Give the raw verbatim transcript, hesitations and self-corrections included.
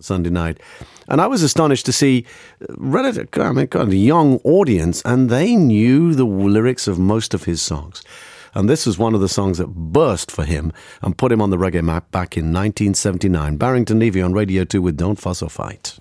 Sunday night. And I was astonished to see relative, I mean, kind of a young audience, and they knew the lyrics of most of his songs. And this was one of the songs that burst for him and put him on the reggae map back in nineteen seventy-nine. Barrington Levy on Radio two with Don't Fuss or Fight.